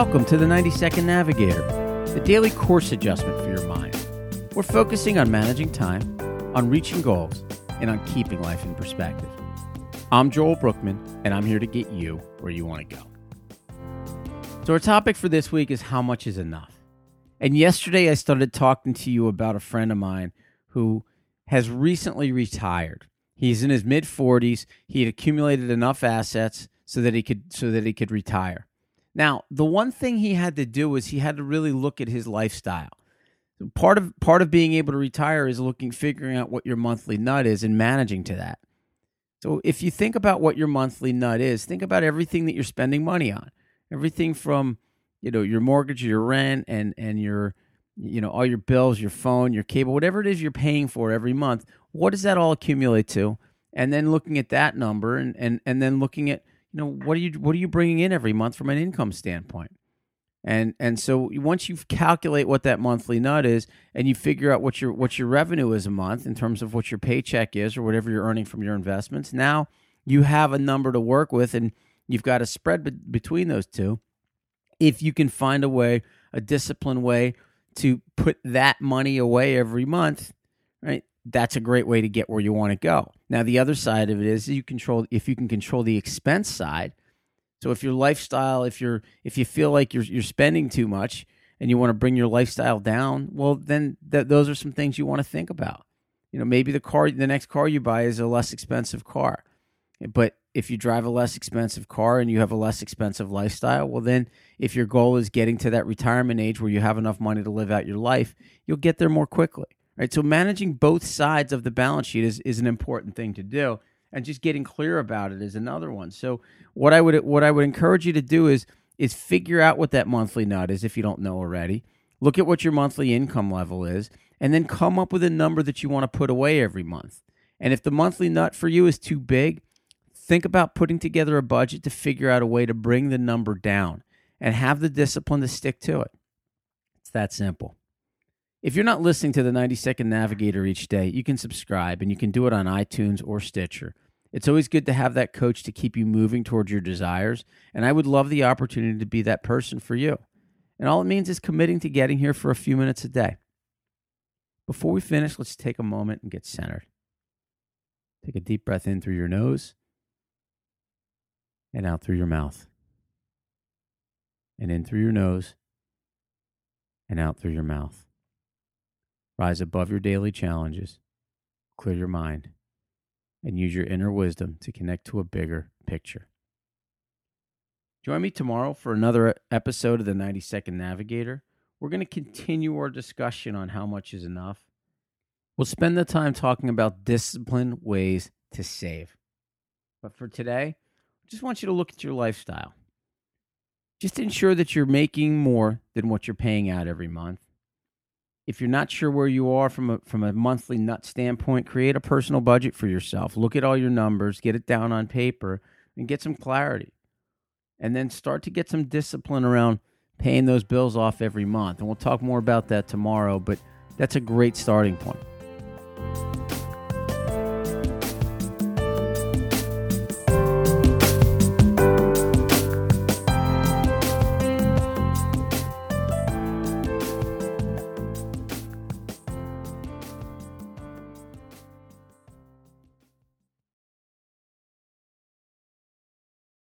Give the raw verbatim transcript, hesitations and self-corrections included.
Welcome to the ninety second Navigator, the daily course adjustment for your mind. We're focusing on managing time, on reaching goals, and on keeping life in perspective. I'm Joel Brookman, and I'm here to get you where you want to go. So our topic for this week is how much is enough. And yesterday I started talking to you about a friend of mine who has recently retired. He's in his mid forties. He had accumulated enough assets so that he could so that he could retire. Now, the one thing he had to do was he had to really look at his lifestyle. Part of part of being able to retire is looking, figuring out what your monthly nut is and managing to that. So if you think about what your monthly nut is, think about everything that you're spending money on. Everything from, you know, your mortgage, your rent, and and your, you know, all your bills, your phone, your cable, whatever it is you're paying for every month. What does that all accumulate to? And then looking at that number, and and and then looking at, you know, what are you what are you bringing in every month from an income standpoint? And and so once you calculate what that monthly nut is, and you figure out what your what your revenue is a month in terms of what your paycheck is or whatever you're earning from your investments, now you have a number to work with, and you've got a spread be- between those two. If you can find a way, a disciplined way to put that money away every month, right? That's a great way to get where you want to go. Now, the other side of it is you control if you can control the expense side. So if your lifestyle, if you're if you feel like you're you're spending too much and you want to bring your lifestyle down, well, then th- those are some things you want to think about. You know, maybe the car, the next car you buy is a less expensive car. But if you drive a less expensive car and you have a less expensive lifestyle, well, then if your goal is getting to that retirement age where you have enough money to live out your life, you'll get there more quickly. Right? So managing both sides of the balance sheet is, is an important thing to do, and just getting clear about it is another one. So what I would what I would encourage you to do is is figure out what that monthly nut is if you don't know already. Look at what your monthly income level is, and then come up with a number that you want to put away every month. And if the monthly nut for you is too big, think about putting together a budget to figure out a way to bring the number down and have the discipline to stick to it. It's that simple. If you're not listening to the ninety second Navigator each day, you can subscribe, and you can do it on iTunes or Stitcher. It's always good to have that coach to keep you moving towards your desires, and I would love the opportunity to be that person for you. And all it means is committing to getting here for a few minutes a day. Before we finish, let's take a moment and get centered. Take a deep breath in through your nose and out through your mouth. And in through your nose and out through your mouth. Rise above your daily challenges, clear your mind, and use your inner wisdom to connect to a bigger picture. Join me tomorrow for another episode of the ninety second Navigator. We're going to continue our discussion on how much is enough. We'll spend the time talking about disciplined ways to save. But for today, I just want you to look at your lifestyle. Just ensure that you're making more than what you're paying out every month. If you're not sure where you are from a from a monthly nut standpoint, create a personal budget for yourself. Look at all your numbers, get it down on paper, and get some clarity. And then start to get some discipline around paying those bills off every month. And we'll talk more about that tomorrow, but that's a great starting point.